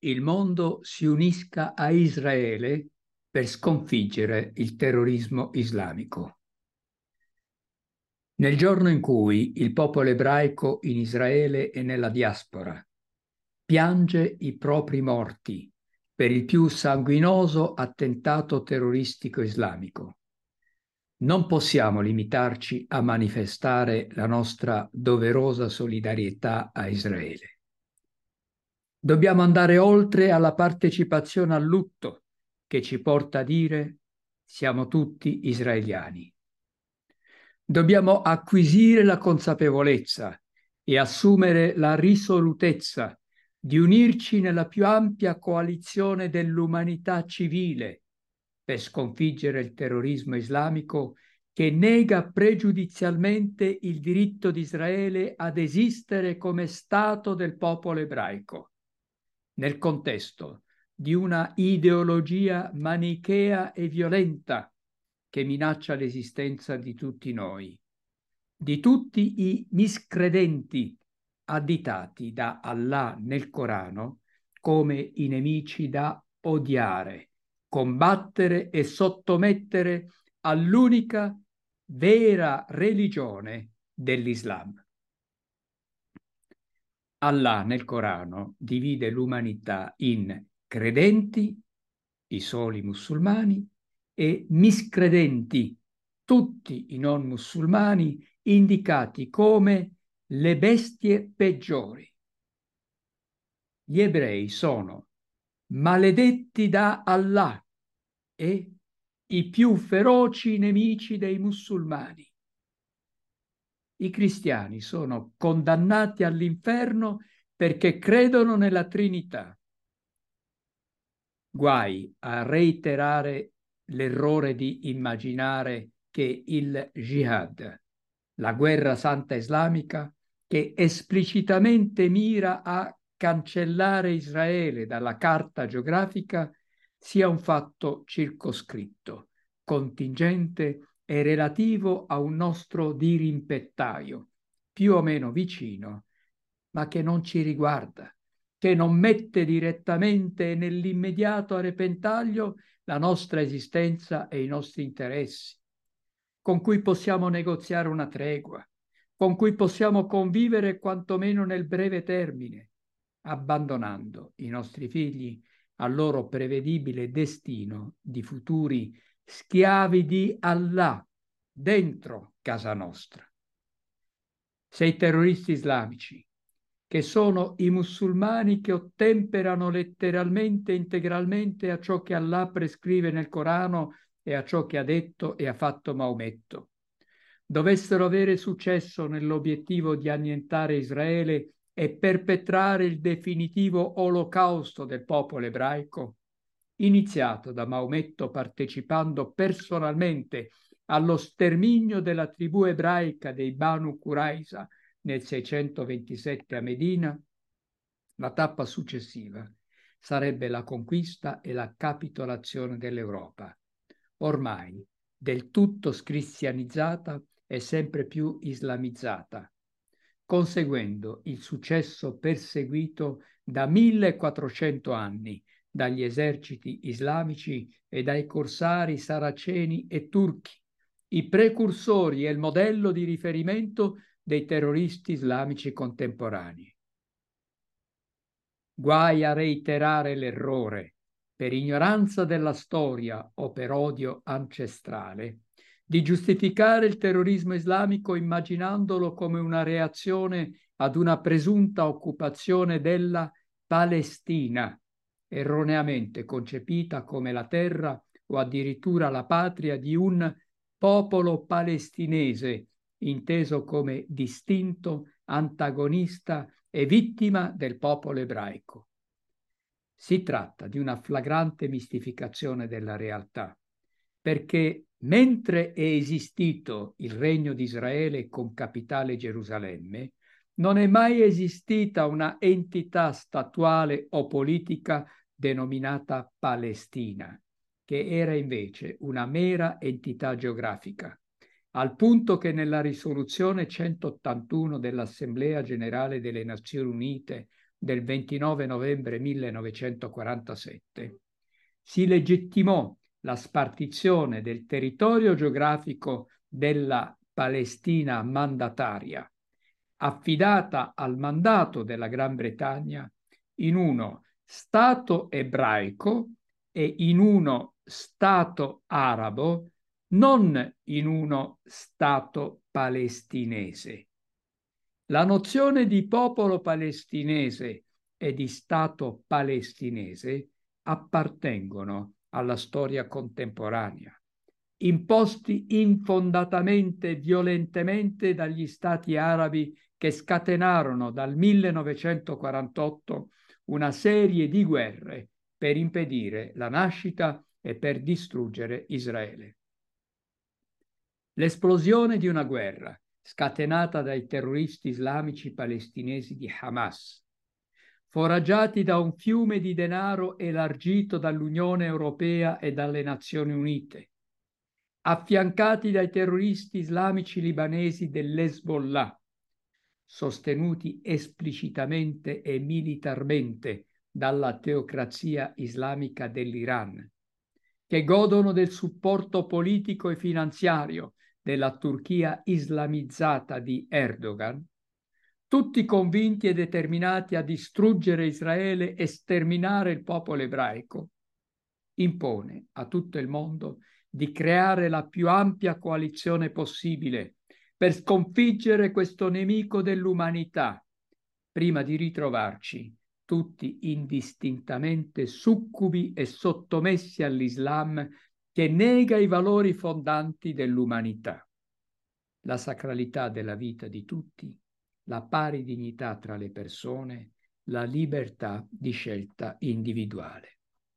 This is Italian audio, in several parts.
il mondo si unisca a Israele per sconfiggere il terrorismo islamico. Nel giorno in cui il popolo ebraico in Israele e nella diaspora piange i propri morti per il più sanguinoso attentato terroristico islamico, non possiamo limitarci a manifestare la nostra doverosa solidarietà a Israele. Dobbiamo andare oltre alla partecipazione al lutto che ci porta a dire siamo tutti israeliani. Dobbiamo acquisire la consapevolezza e assumere la risolutezza di unirci nella più ampia coalizione dell'umanità civile per sconfiggere il terrorismo islamico che nega pregiudizialmente il diritto di Israele ad esistere come Stato del popolo ebraico, nel contesto di una ideologia manichea e violenta che minaccia l'esistenza di tutti noi, di tutti i miscredenti additati da Allah nel Corano come i nemici da odiare, combattere e sottomettere all'unica vera religione dell'Islam. Allah nel Corano divide l'umanità in credenti, i soli musulmani, e miscredenti, tutti i non musulmani, indicati come le bestie peggiori. Gli ebrei sono maledetti da Allah e i più feroci nemici dei musulmani. I cristiani sono condannati all'inferno perché credono nella Trinità. Guai a reiterare l'errore di immaginare che il jihad, la guerra santa islamica, che esplicitamente mira a cancellare Israele dalla carta geografica, sia un fatto circoscritto, contingente e relativo a un nostro dirimpettaio, più o meno vicino, ma che non ci riguarda, che non mette direttamente nell'immediato a repentaglio la nostra esistenza e i nostri interessi, con cui possiamo negoziare una tregua, con cui possiamo convivere quantomeno nel breve termine, abbandonando i nostri figli al loro prevedibile destino di futuri schiavi di Allah dentro casa nostra. Se i terroristi islamici, che sono i musulmani che ottemperano letteralmente e integralmente a ciò che Allah prescrive nel Corano e a ciò che ha detto e ha fatto Maometto, dovessero avere successo nell'obiettivo di annientare Israele e perpetrare il definitivo olocausto del popolo ebraico, iniziato da Maometto partecipando personalmente allo sterminio della tribù ebraica dei Banu Qurayza nel 627 a Medina, la tappa successiva sarebbe la conquista e la capitolazione dell'Europa, ormai del tutto scristianizzata e sempre più islamizzata, conseguendo il successo perseguito da 1400 anni dagli eserciti islamici e dai corsari saraceni e turchi, i precursori e il modello di riferimento dei terroristi islamici contemporanei. Guai a reiterare l'errore, per ignoranza della storia o per odio ancestrale, di giustificare il terrorismo islamico immaginandolo come una reazione ad una presunta occupazione della Palestina, erroneamente concepita come la terra o addirittura la patria di un popolo palestinese, inteso come distinto, antagonista e vittima del popolo ebraico. Si tratta di una flagrante mistificazione della realtà, perché mentre è esistito il regno di Israele con capitale Gerusalemme, non è mai esistita una entità statuale o politica denominata Palestina, che era invece una mera entità geografica, al punto che nella risoluzione 181 dell'Assemblea Generale delle Nazioni Unite del 29 novembre 1947, si legittimò la spartizione del territorio geografico della Palestina mandataria, affidata al mandato della Gran Bretagna, in uno Stato ebraico e in uno Stato arabo, non in uno Stato palestinese. La nozione di popolo palestinese e di Stato palestinese appartengono alla storia contemporanea, imposti infondatamente e violentemente dagli stati arabi che scatenarono dal 1948 una serie di guerre per impedire la nascita e per distruggere Israele. L'esplosione di una guerra scatenata dai terroristi islamici palestinesi di Hamas, foraggiati da un fiume di denaro elargito dall'Unione Europea e dalle Nazioni Unite, affiancati dai terroristi islamici libanesi dell'Hezbollah, sostenuti esplicitamente e militarmente dalla teocrazia islamica dell'Iran, che godono del supporto politico e finanziario della Turchia islamizzata di Erdogan, tutti convinti e determinati a distruggere Israele e sterminare il popolo ebraico, impone a tutto il mondo di creare la più ampia coalizione possibile per sconfiggere questo nemico dell'umanità, prima di ritrovarci tutti indistintamente succubi e sottomessi all'Islam che nega i valori fondanti dell'umanità, la sacralità della vita di tutti, la pari dignità tra le persone, la libertà di scelta individuale.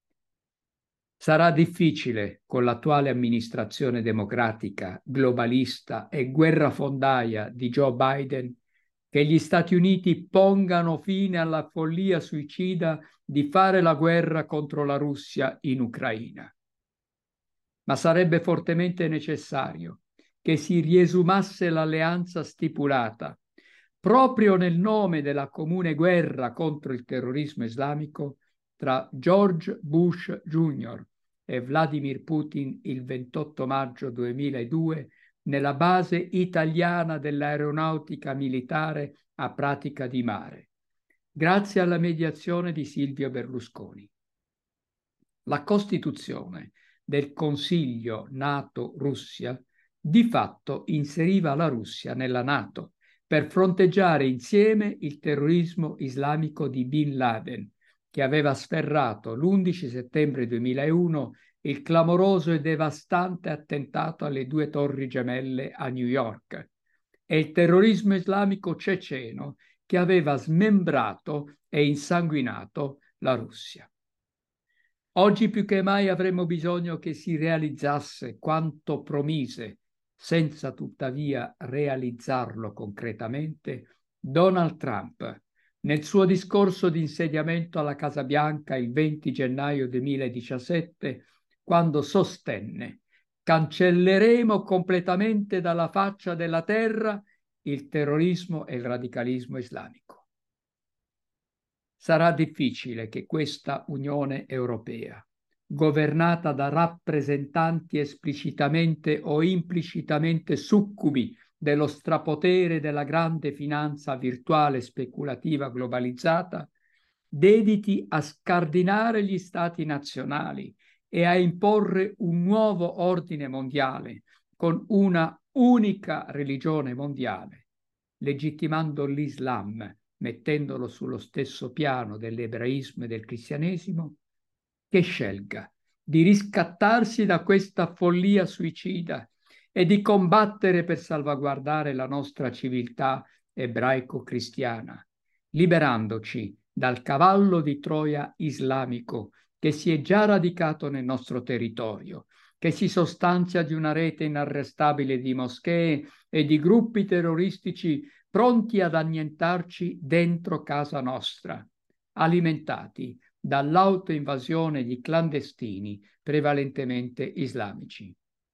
Sarà difficile con l'attuale amministrazione democratica, globalista e guerrafondaia di Joe Biden che gli Stati Uniti pongano fine alla follia suicida di fare la guerra contro la Russia in Ucraina. Ma sarebbe fortemente necessario che si riesumasse l'alleanza stipulata proprio nel nome della comune guerra contro il terrorismo islamico tra George Bush Jr. e Vladimir Putin il 28 maggio 2002 nella base italiana dell'aeronautica militare a Pratica di Mare, grazie alla mediazione di Silvio Berlusconi. La Costituzione del Consiglio NATO-Russia di fatto inseriva la Russia nella NATO per fronteggiare insieme il terrorismo islamico di Bin Laden, che aveva sferrato l'11 settembre 2001 il clamoroso e devastante attentato alle due torri gemelle a New York, e il terrorismo islamico ceceno che aveva smembrato e insanguinato la Russia. Oggi più che mai avremmo bisogno che si realizzasse quanto promise, senza tuttavia realizzarlo concretamente, Donald Trump nel suo discorso di insediamento alla Casa Bianca il 20 gennaio 2017, quando sostenne: cancelleremo completamente dalla faccia della terra il terrorismo e il radicalismo islamico. Sarà difficile che questa Unione Europea, governata da rappresentanti esplicitamente o implicitamente succubi dello strapotere della grande finanza virtuale speculativa globalizzata, dediti a scardinare gli stati nazionali e a imporre un nuovo ordine mondiale con una unica religione mondiale, legittimando l'Islam, mettendolo sullo stesso piano dell'ebraismo e del cristianesimo, che scelga di riscattarsi da questa follia suicida e di combattere per salvaguardare la nostra civiltà ebraico-cristiana, liberandoci dal cavallo di Troia islamico che si è già radicato nel nostro territorio, che si sostanzia di una rete inarrestabile di moschee e di gruppi terroristici pronti ad annientarci dentro casa nostra, alimentati dall'autoinvasione di clandestini prevalentemente islamici.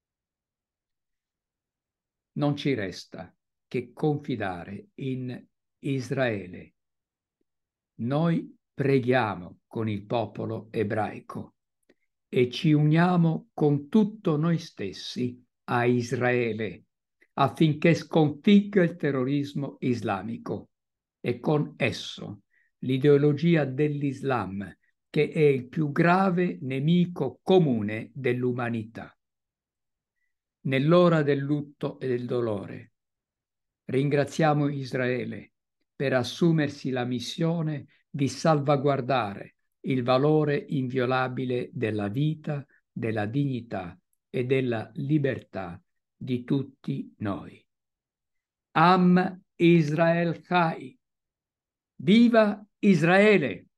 Non ci resta che confidare in Israele, noi preghiamo con il popolo ebraico e ci uniamo con tutto noi stessi a Israele affinché sconfigga il terrorismo islamico e con esso l'ideologia dell'Islam, che è il più grave nemico comune dell'umanità. Nell'ora del lutto e del dolore, ringraziamo Israele per assumersi la missione di salvaguardare il valore inviolabile della vita, della dignità e della libertà di tutti noi. Am Israel Chai! Viva Israele!